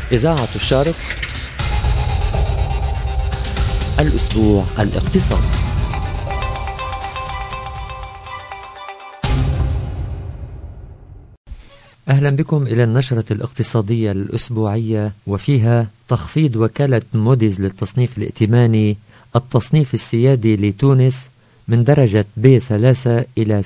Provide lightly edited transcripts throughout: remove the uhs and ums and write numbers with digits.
إذاعة الشرق، الأسبوع الاقتصادي. أهلا بكم إلى النشرة الاقتصادية الأسبوعية، وفيها تخفيض وكالة موديز للتصنيف الائتماني التصنيف السيادي لتونس من درجة B3 إلى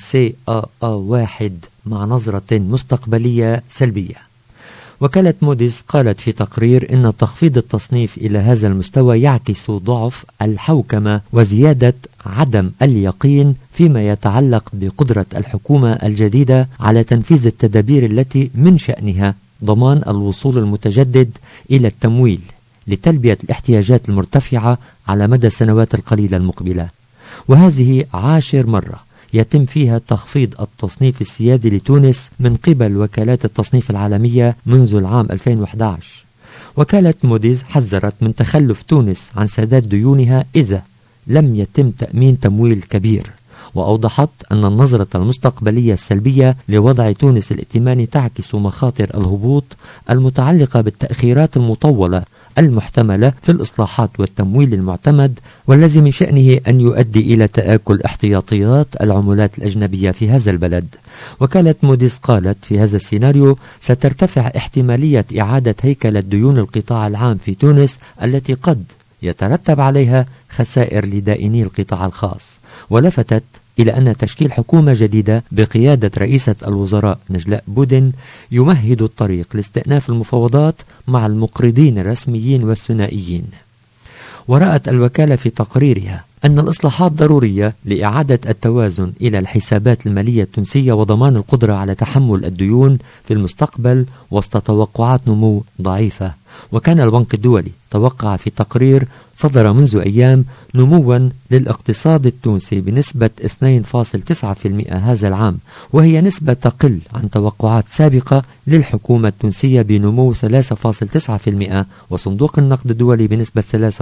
CAA1 مع نظرة مستقبلية سلبية. وكالة موديز قالت في تقرير إن تخفيض التصنيف إلى هذا المستوى يعكس ضعف الحوكمة وزيادة عدم اليقين فيما يتعلق بقدرة الحكومة الجديدة على تنفيذ التدابير التي من شأنها ضمان الوصول المتجدد إلى التمويل لتلبية الاحتياجات المرتفعة على مدى السنوات القليلة المقبلة. وهذه 10 مرة يتم فيها تخفيض التصنيف السيادي لتونس من قبل وكالات التصنيف العالمية منذ العام 2011. وكالة موديز حذرت من تخلف تونس عن سداد ديونها إذا لم يتم تأمين تمويل كبير، وأوضحت أن النظرة المستقبلية السلبية لوضع تونس الائتماني تعكس مخاطر الهبوط المتعلقة بالتأخيرات المطولة المحتملة في الإصلاحات والتمويل المعتمد، والذي من شأنه أن يؤدي إلى تآكل احتياطيات العملات الأجنبية في هذا البلد. وكالة موديز قالت في هذا السيناريو سترتفع احتمالية إعادة هيكلة ديون القطاع العام في تونس التي قد يترتب عليها خسائر لدائني القطاع الخاص. ولفتت إلى أن تشكيل حكومة جديدة بقيادة رئيسة الوزراء نجلاء بودن يمهد الطريق لاستئناف المفاوضات مع المقرضين الرسميين والثنائيين. ورأت الوكالة في تقريرها أن الإصلاحات ضرورية لإعادة التوازن إلى الحسابات المالية التونسية وضمان القدرة على تحمل الديون في المستقبل وسط توقعات نمو ضعيفة. وكان البنك الدولي توقع في تقرير صدر منذ أيام نموا للاقتصاد التونسي بنسبة 2.9% هذا العام، وهي نسبة تقل عن توقعات سابقة للحكومة التونسية بنمو 3.9%، وصندوق النقد الدولي بنسبة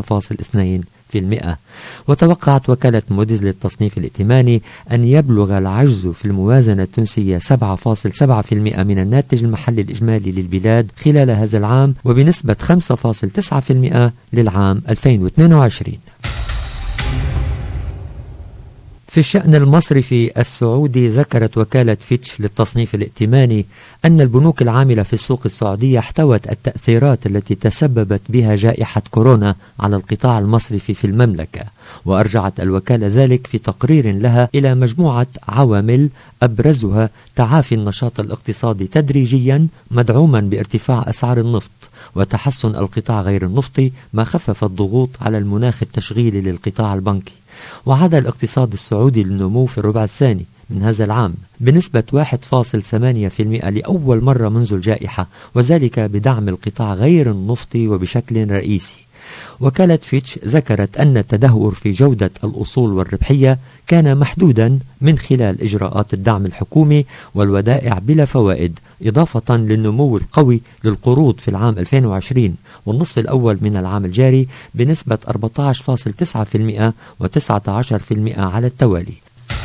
3.2%. وتوقعت وكالة موديز للتصنيف الائتماني أن يبلغ العجز في الموازنة التونسية 7.7% من الناتج المحلي الإجمالي للبلاد خلال هذا العام، وبنسبة 5.9% للعام 2022. في الشأن المصرفي السعودي، ذكرت وكالة فيتش للتصنيف الائتماني أن البنوك العاملة في السوق السعودية احتوت التأثيرات التي تسببت بها جائحة كورونا على القطاع المصرفي في المملكة. وأرجعت الوكالة ذلك في تقرير لها إلى مجموعة عوامل أبرزها تعافي النشاط الاقتصادي تدريجيا مدعوما بارتفاع أسعار النفط وتحسن القطاع غير النفطي، ما خفف الضغوط على المناخ التشغيلي للقطاع البنكي. وعاد الاقتصاد السعودي للنمو في الربع الثاني من هذا العام بنسبة 1.8% لأول مرة منذ الجائحة، وذلك بدعم القطاع غير النفطي وبشكل رئيسي. وكالة فيتش ذكرت أن التدهور في جودة الأصول والربحية كان محدودا من خلال إجراءات الدعم الحكومي والودائع بلا فوائد، إضافة للنمو القوي للقروض في العام 2020 والنصف الأول من العام الجاري بنسبة 14.9% و19% على التوالي.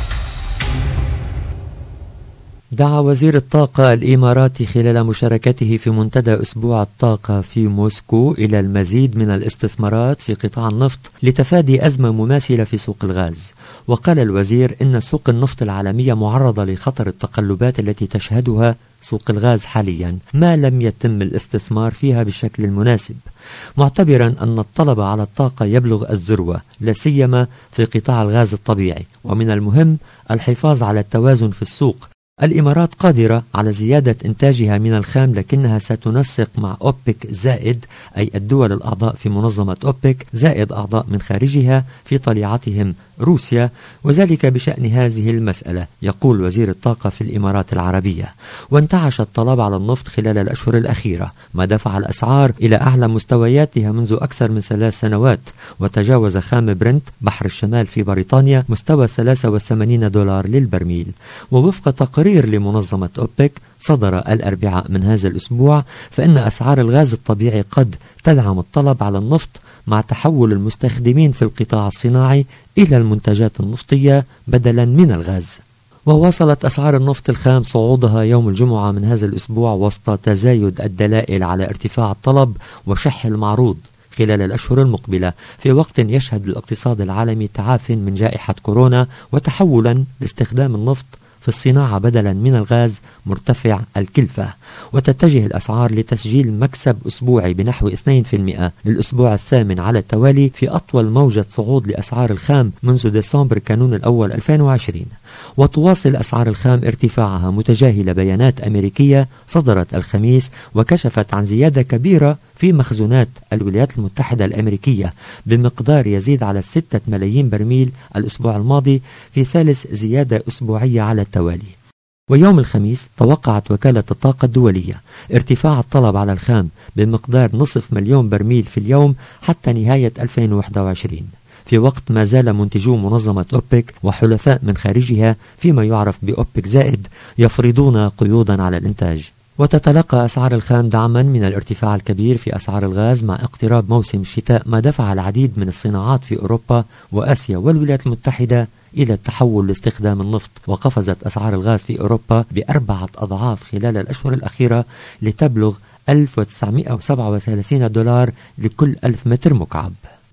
دعا وزير الطاقة الإماراتي خلال مشاركته في منتدى أسبوع الطاقة في موسكو إلى المزيد من الاستثمارات في قطاع النفط لتفادي أزمة مماثلة في سوق الغاز. وقال الوزير إن سوق النفط العالمية معرضة لخطر التقلبات التي تشهدها سوق الغاز حاليا ما لم يتم الاستثمار فيها بالشكل المناسب، معتبرا أن الطلب على الطاقة يبلغ الذروة لا سيما في قطاع الغاز الطبيعي، ومن المهم الحفاظ على التوازن في السوق. الإمارات قادرة على زيادة إنتاجها من الخام، لكنها ستنسق مع أوبك زائد، أي الدول الأعضاء في منظمة أوبك زائد أعضاء من خارجها في طليعتهم روسيا، وذلك بشأن هذه المسألة، يقول وزير الطاقة في الإمارات العربية. وانتعش الطلب على النفط خلال الأشهر الأخيرة، ما دفع الأسعار إلى أعلى مستوياتها منذ أكثر من 3 سنوات، وتجاوز خام برنت بحر الشمال في بريطانيا مستوى $83 للبرميل. ووفق تقرير لمنظمة أوبك صدر الأربعاء من هذا الأسبوع، فإن أسعار الغاز الطبيعي قد تدعم الطلب على النفط مع تحول المستخدمين في القطاع الصناعي إلى المنتجات النفطية بدلا من الغاز. وواصلت أسعار النفط الخام صعودها يوم الجمعة من هذا الأسبوع وسط تزايد الدلائل على ارتفاع الطلب وشح المعروض خلال الأشهر المقبلة، في وقت يشهد الاقتصاد العالمي تعافٍ من جائحة كورونا وتحولا لاستخدام النفط في الصناعة بدلا من الغاز مرتفع الكلفة. وتتجه الأسعار لتسجيل مكسب أسبوعي بنحو 2% للأسبوع الثامن على التوالي في أطول موجة صعود لأسعار الخام منذ ديسمبر كانون الأول 2020. وتواصل أسعار الخام ارتفاعها متجاهلة بيانات أمريكية صدرت الخميس وكشفت عن زيادة كبيرة في مخزونات الولايات المتحدة الأمريكية بمقدار يزيد على 6 ملايين برميل الأسبوع الماضي في ثالث زيادة أسبوعية على التوالي. ويوم الخميس توقعت وكالة الطاقة الدولية ارتفاع الطلب على الخام بمقدار 500,000 برميل في اليوم حتى نهاية 2021، في وقت ما زال منتجو منظمة أوبك وحلفاء من خارجها فيما يعرف بأوبك زائد يفرضون قيودا على الإنتاج. وتتلقى أسعار الخام دعما من الارتفاع الكبير في أسعار الغاز مع اقتراب موسم الشتاء، ما دفع العديد من الصناعات في أوروبا وآسيا والولايات المتحدة إلى التحول لاستخدام النفط. وقفزت أسعار الغاز في أوروبا ب4 أضعاف خلال الأشهر الأخيرة لتبلغ $1937 لكل 1000 متر مكعب.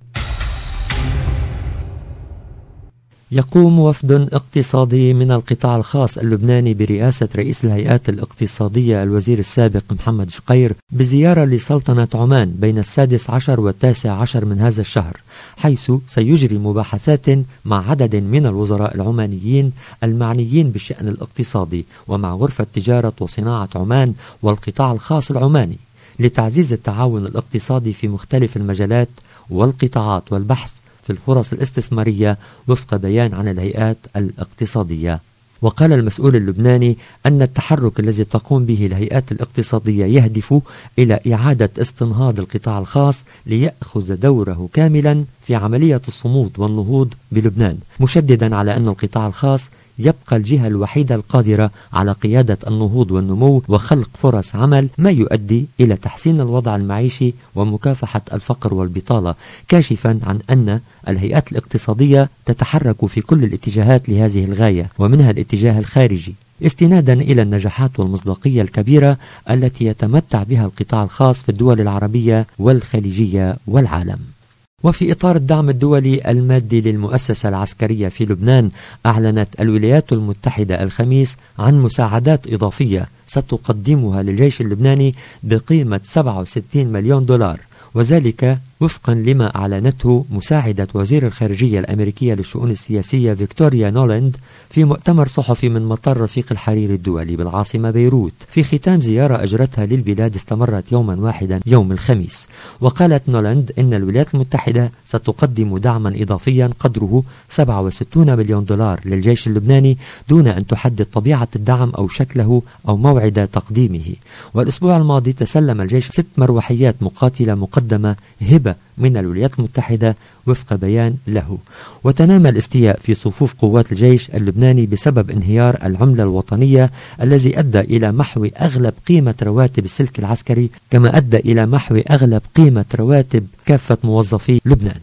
يقوم وفد اقتصادي من القطاع الخاص اللبناني برئاسة رئيس الهيئات الاقتصادية الوزير السابق محمد شقير بزيارة لسلطنة عمان بين 16 و19 من هذا الشهر، حيث سيجري مباحثات مع عدد من الوزراء العمانيين المعنيين بالشأن الاقتصادي ومع غرفة تجارة وصناعة عمان والقطاع الخاص العماني لتعزيز التعاون الاقتصادي في مختلف المجالات والقطاعات والبحث في الفرص الاستثمارية وفق بيان عن الهيئات الاقتصادية. وقال المسؤول اللبناني أن التحرك الذي تقوم به الهيئات الاقتصادية يهدف إلى إعادة استنهاض القطاع الخاص ليأخذ دوره كاملا في عملية الصمود والنهوض بلبنان، مشددا على أن القطاع الخاص يبقى الجهة الوحيدة القادرة على قيادة النهوض والنمو وخلق فرص عمل، ما يؤدي إلى تحسين الوضع المعيشي ومكافحة الفقر والبطالة، كاشفا عن أن الهيئات الاقتصادية تتحرك في كل الاتجاهات لهذه الغاية ومنها الاتجاه الخارجي، استنادا إلى النجاحات والمصداقية الكبيرة التي يتمتع بها القطاع الخاص في الدول العربية والخليجية والعالم. وفي إطار الدعم الدولي المادي للمؤسسة العسكرية في لبنان، أعلنت الولايات المتحدة الخميس عن مساعدات إضافية ستقدمها للجيش اللبناني بقيمة $67 مليون، وذلك وفقا لما أعلنته مساعدة وزير الخارجية الأمريكية للشؤون السياسية فيكتوريا نولاند في مؤتمر صحفي من مطار رفيق الحرير الدولي بالعاصمة بيروت في ختام زيارة أجرتها للبلاد استمرت يوما واحدا يوم الخميس. وقالت نولاند إن الولايات المتحدة ستقدم دعما إضافيا قدره $67 مليون للجيش اللبناني دون أن تحدد طبيعة الدعم أو شكله أو موعد تقديمه. والأسبوع الماضي تسلم الجيش 6 مروحيات مقاتلة مقدمة هبة من الولايات المتحدة وفق بيان له. وتنامى الاستياء في صفوف قوات الجيش اللبناني بسبب انهيار العملة الوطنية الذي أدى إلى محو أغلب قيمة رواتب السلك العسكري، كما أدى إلى محو أغلب قيمة رواتب كافة موظفي لبنان.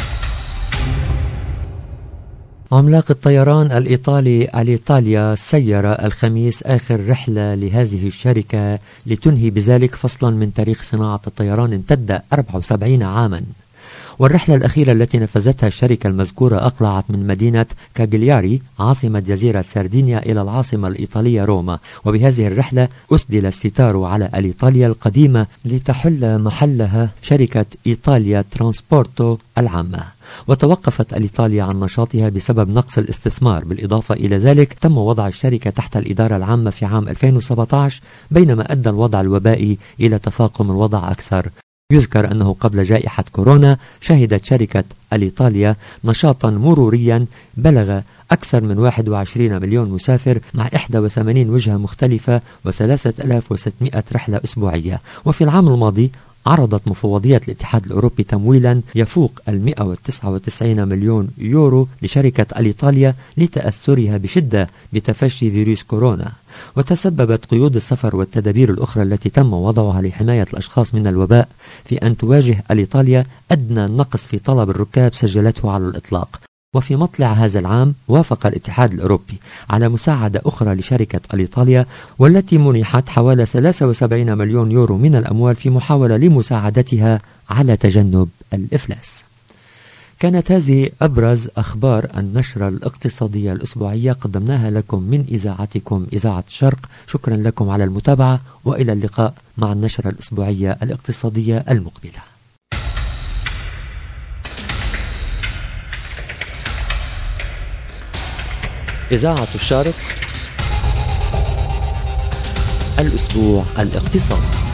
عملاق الطيران الإيطالي أليتاليا سير الخميس آخر رحلة لهذه الشركة لتنهي بذلك فصلا من تاريخ صناعة الطيران امتد 74 عاما. والرحلة الأخيرة التي نفذتها الشركة المذكورة أقلعت من مدينة كاغلياري عاصمة جزيرة ساردينيا إلى العاصمة الإيطالية روما، وبهذه الرحلة أسدل الستار على أليتاليا القديمة لتحل محلها شركة إيطاليا ترانسبورتو العامة. وتوقفت أليتاليا عن نشاطها بسبب نقص الاستثمار. بالإضافة إلى ذلك تم وضع الشركة تحت الإدارة العامة في عام 2017 بينما أدى الوضع الوبائي إلى تفاقم الوضع أكثر. يذكر أنه قبل جائحة كورونا شهدت شركة أليتاليا نشاطا مروريا بلغ أكثر من 21 مليون مسافر مع 81 وجهة مختلفة و3600 رحلة أسبوعية. وفي العام الماضي عرضت مفوضية الاتحاد الأوروبي تمويلا يفوق 199 مليون يورو لشركة أليتاليا لتأثرها بشدة بتفشي فيروس كورونا. وتسببت قيود السفر والتدابير الأخرى التي تم وضعها لحماية الأشخاص من الوباء في أن تواجه أليتاليا أدنى نقص في طلب الركاب سجلته على الإطلاق. وفي مطلع هذا العام وافق الاتحاد الأوروبي على مساعدة أخرى لشركة أليطاليا، والتي منحت حوالي 73 مليون يورو من الأموال في محاولة لمساعدتها على تجنب الإفلاس. كانت هذه أبرز أخبار النشرة الاقتصادية الأسبوعية قدمناها لكم من إذاعتكم إذاعة الشرق. شكرا لكم على المتابعة، وإلى اللقاء مع النشرة الأسبوعية الاقتصادية المقبلة. إذاعة الشرق، الأسبوع الاقتصادي.